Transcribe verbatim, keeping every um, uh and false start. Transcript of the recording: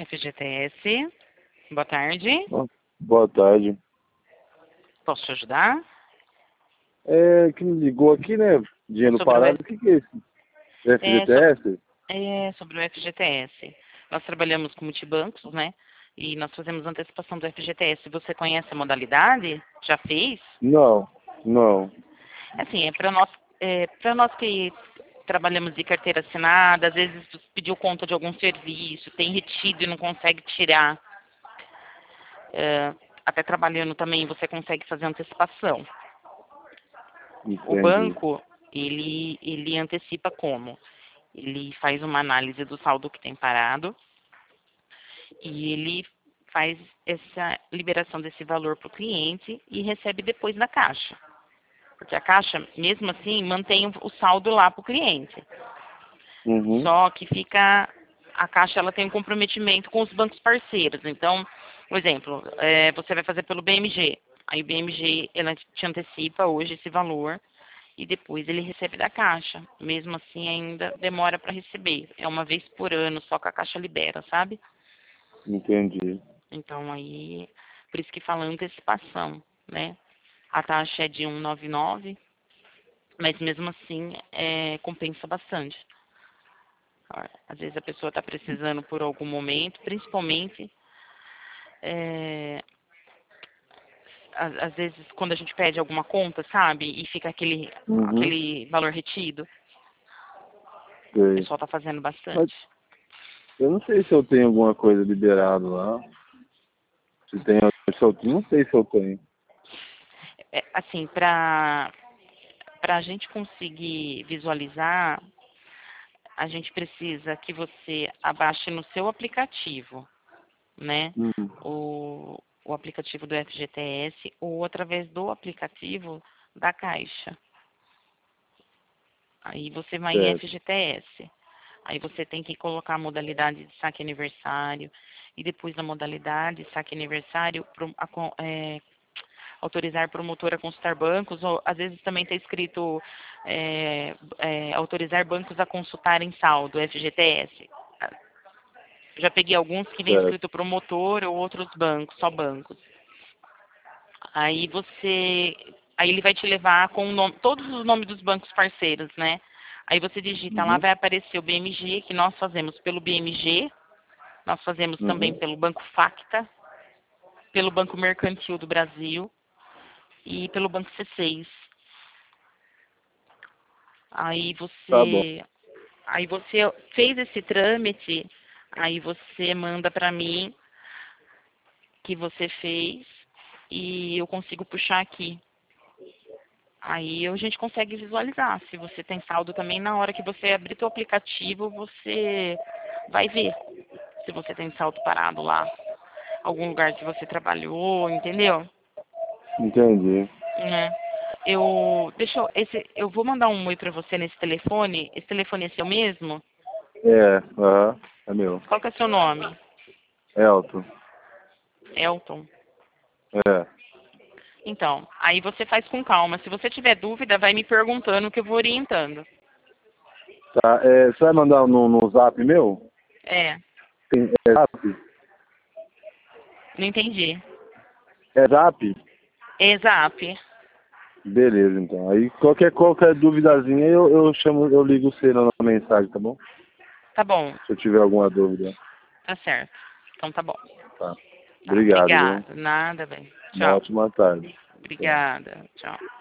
F G T S. Boa tarde. Boa tarde. Posso te ajudar? É, que me ligou aqui, né? Dinheiro Sobre o, parado, F- o que, que é isso? é, sobre, F G T S? é, sobre o F G T S. Nós trabalhamos com multibancos, né? E nós fazemos antecipação do F G T S. Você conhece a modalidade? Já fez? Não, não. Assim, é para nós, é, para nós que trabalhamos de carteira assinada, às vezes pediu conta de algum serviço, tem retido e não consegue tirar. É, até trabalhando também você consegue fazer antecipação. O Entendi. banco, ele, ele antecipa como? Ele faz uma análise do saldo que tem parado e ele faz essa liberação desse valor para o cliente e recebe depois na caixa. Porque a caixa, mesmo assim, mantém o o saldo lá para o cliente. Uhum. Só que fica... A caixa ela tem um comprometimento com os bancos parceiros. Então, por exemplo, é, você vai fazer pelo B M G. Aí o B M G ela te antecipa hoje esse valor e depois ele recebe da caixa. Mesmo assim, ainda demora para receber. É uma vez por ano, só que a caixa libera, sabe? Entendi. Então, aí, por isso que fala antecipação, né? A taxa é de um vírgula noventa e nove, mas mesmo assim, é, compensa bastante. Às vezes a pessoa está precisando por algum momento, principalmente, é, às, às vezes quando a gente pede alguma conta, sabe? E fica aquele, Uhum. aquele valor retido. O Sei. pessoal está fazendo Mas bastante. eu não sei se eu tenho alguma coisa liberado lá. Se tem, se eu, não sei se eu tenho. É, assim, para para a gente conseguir visualizar, a gente precisa que você abaixe no seu aplicativo, né? Hum, O, o aplicativo do F G T S ou através do aplicativo da Caixa. Aí você vai em certo. F G T S. Aí você tem que colocar a modalidade de saque aniversário. E depois da modalidade saque aniversário, pro- a con- é, autorizar promotor a consultar bancos. Ou às vezes também está escrito é, é, autorizar bancos a consultarem saldo, F G T S. Já peguei alguns que vem Certo. escrito promotor ou outros bancos, só bancos. Aí você, aí ele vai te levar com o nome, todos os nomes dos bancos parceiros, né? Aí você digita lá, Uhum. vai aparecer o B M G, que nós fazemos pelo B M G, nós fazemos também Uhum. pelo Banco Facta, pelo Banco Mercantil do Brasil e pelo Banco C seis. Aí Tá bom. você, aí você fez esse trâmite, aí você manda para mim que você fez e eu consigo puxar aqui. Aí a gente consegue visualizar. Se você tem saldo também, na hora que você abrir seu aplicativo, você vai ver se você tem saldo parado lá. Algum lugar que você trabalhou, entendeu? Entendi. Né? Eu, deixa eu, esse, eu vou mandar um oi pra você nesse telefone. Esse telefone é seu mesmo? É, aham. É meu. Qual que é seu nome? Elton. Elton. É. Então, aí você faz com calma. Se você tiver dúvida, vai me perguntando que eu vou orientando. Tá, é, você vai mandar no, no zap meu? É, Tem, é zap? não entendi. É zap? Exato. Beleza, então. Aí qualquer, qualquer duvidazinha eu, eu chamo, eu ligo você na mensagem, tá bom? Tá bom, Se eu tiver alguma dúvida. tá certo. Então tá bom. Tá. Tá, Obrigado, viu? obrigada. Nada, bem. Uma Tchau. ótima tarde. Tchau. Obrigada. Tchau.